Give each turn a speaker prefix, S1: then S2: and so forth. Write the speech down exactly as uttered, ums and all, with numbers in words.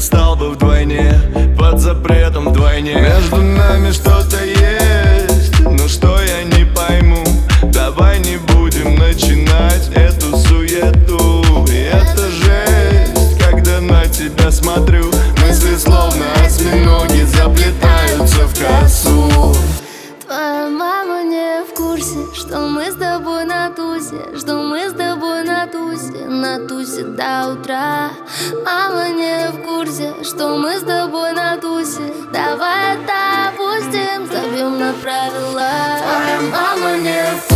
S1: стал бы вдвойне под запретом вдвойне. Между нами что-то есть, но что я не пойму. Давай не будем начинать эту суету. И это жесть, когда на тебя смотрю. Мысли словно осьминоги заплетаются в косу.
S2: Твоя мама не в курсе, что мы с тобой на тусе, что мы с тобой на тусе, на тусе до утра. Мама не в курсе, что мы с тобой на тусе. Давай это опустим, забьем на правила. Твоя мама не в курсе.